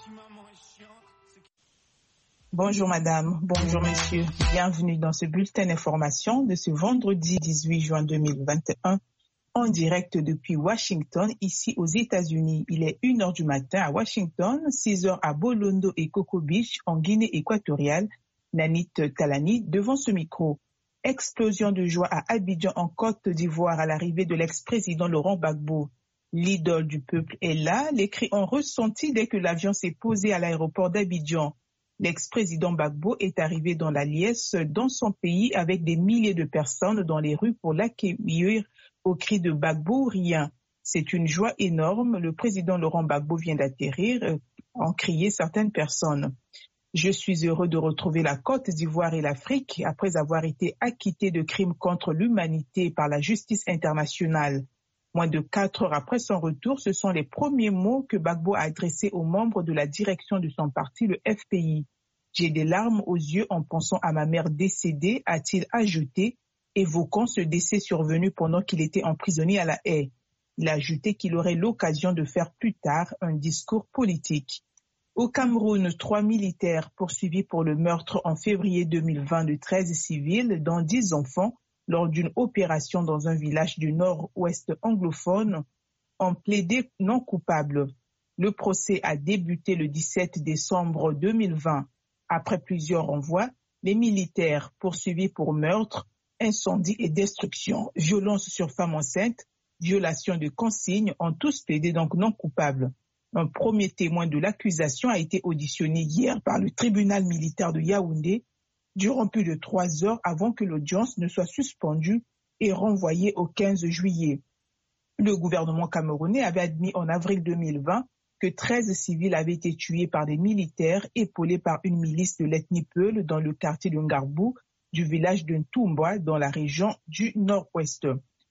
Bonjour madame, bonjour monsieur, bienvenue dans ce bulletin d'information de ce vendredi 18 juin 2021 en direct depuis Washington, ici aux États-Unis. Il est 1h du matin à Washington, 6h à Bolondo et Coco Beach en Guinée équatoriale. Nanit Talani devant ce micro. Explosion de joie à Abidjan en Côte d'Ivoire à l'arrivée de l'ex-président Laurent Gbagbo. L'idole du peuple est là, les cris ont ressenti dès que l'avion s'est posé à l'aéroport d'Abidjan. L'ex-président Gbagbo est arrivé dans la liesse dans son pays avec des milliers de personnes dans les rues pour l'accueillir au cri de Gbagbo rien. C'est une joie énorme. Le président Laurent Gbagbo vient d'atterrir, ont crié certaines personnes. Je suis heureux de retrouver la Côte d'Ivoire et l'Afrique après avoir été acquitté de crimes contre l'humanité par la justice internationale. Moins de 4 heures après son retour, ce sont les premiers mots que Gbagbo a adressés aux membres de la direction de son parti, le FPI. J'ai des larmes aux yeux en pensant à ma mère décédée, a-t-il ajouté, évoquant ce décès survenu pendant qu'il était emprisonné à La Haye. Il a ajouté qu'il aurait l'occasion de faire plus tard un discours politique. Au Cameroun, 3 militaires poursuivis pour le meurtre en février 2020 de 13 civils, dont 10 enfants, lors d'une opération dans un village du nord-ouest anglophone, ont plaidé non coupables. Le procès a débuté le 17 décembre 2020. Après plusieurs renvois, les militaires poursuivis pour meurtre, incendie et destruction, violence sur femmes enceintes, violation de consignes ont tous plaidé donc non coupables. Un premier témoin de l'accusation a été auditionné hier par le tribunal militaire de Yaoundé durant plus de 3 heures avant que l'audience ne soit suspendue et renvoyée au 15 juillet. Le gouvernement camerounais avait admis en avril 2020 que 13 civils avaient été tués par des militaires épaulés par une milice de l'ethnie Peul dans le quartier de Ngarbou du village de Ntoumba dans la région du Nord-Ouest.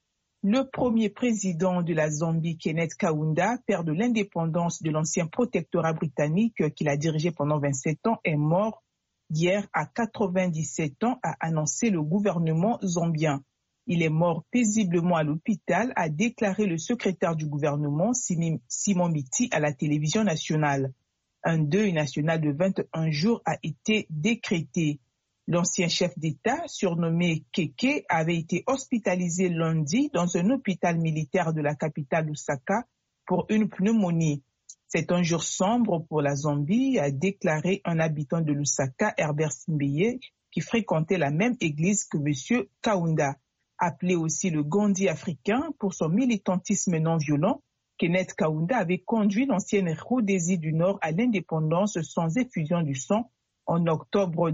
Le premier président de la Zambie, Kenneth Kaunda, père de l'indépendance de l'ancien protectorat britannique qu'il a dirigé pendant 27 ans, est mort hier à 97 ans, a annoncé le gouvernement zambien. Il est mort paisiblement à l'hôpital, a déclaré le secrétaire du gouvernement, Simon Miti, à la télévision nationale. Un deuil national de 21 jours a été décrété. L'ancien chef d'État, surnommé Keke, avait été hospitalisé lundi dans un hôpital militaire de la capitale Lusaka pour une pneumonie. C'est un jour sombre pour la Zambie, a déclaré un habitant de Lusaka, Herbert Simbeye, qui fréquentait la même église que M. Kaunda. Appelé aussi le Gandhi africain pour son militantisme non violent, Kenneth Kaunda avait conduit l'ancienne Rhodésie du Nord à l'indépendance sans effusion du sang en octobre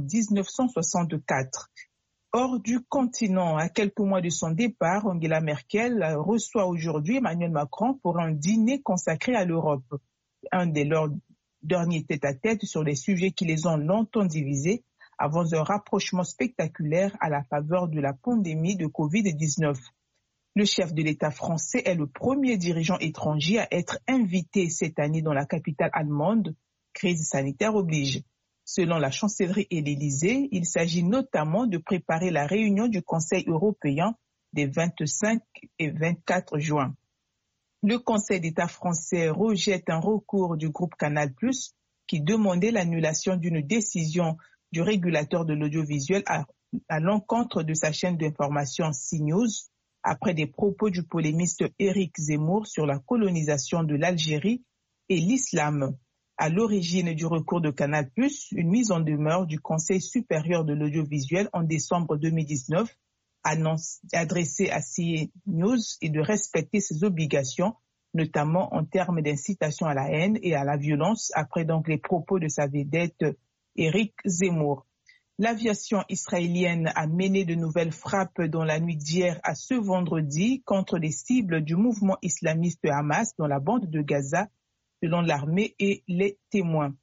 1964. Hors du continent, à quelques mois de son départ, Angela Merkel reçoit aujourd'hui Emmanuel Macron pour un dîner consacré à l'Europe. Un de leurs derniers tête-à-tête sur les sujets qui les ont longtemps divisés avant un rapprochement spectaculaire à la faveur de la pandémie de Covid-19. Le chef de l'État français est le premier dirigeant étranger à être invité cette année dans la capitale allemande. Crise sanitaire oblige. Selon la chancellerie et l'Élysée, il s'agit notamment de préparer la réunion du Conseil européen des 25 et 24 juin. Le Conseil d'État français rejette un recours du groupe Canal+, qui demandait l'annulation d'une décision du régulateur de l'audiovisuel à l'encontre de sa chaîne d'information CNews, après des propos du polémiste Éric Zemmour sur la colonisation de l'Algérie et l'islam. À l'origine du recours de Canal+, une mise en demeure du Conseil supérieur de l'audiovisuel en décembre 2019, adressée à CNews et de respecter ses obligations, notamment en termes d'incitation à la haine et à la violence, après donc les propos de sa vedette Éric Zemmour. L'aviation israélienne a mené de nouvelles frappes dans la nuit d'hier à ce vendredi contre les cibles du mouvement islamiste Hamas dans la bande de Gaza, selon l'armée et les témoins.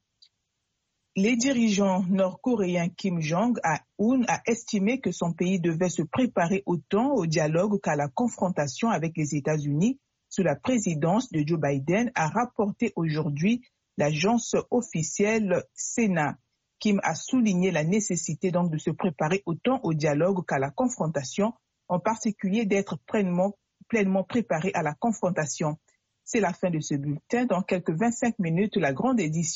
Les dirigeants nord-coréens Kim Jong-un a estimé que son pays devait se préparer autant au dialogue qu'à la confrontation avec les États-Unis sous la présidence de Joe Biden, a rapporté aujourd'hui l'agence officielle SENA. Kim a souligné la nécessité donc de se préparer autant au dialogue qu'à la confrontation, en particulier d'être pleinement préparé à la confrontation. C'est la fin de ce bulletin. Dans quelques 25 minutes, la grande édition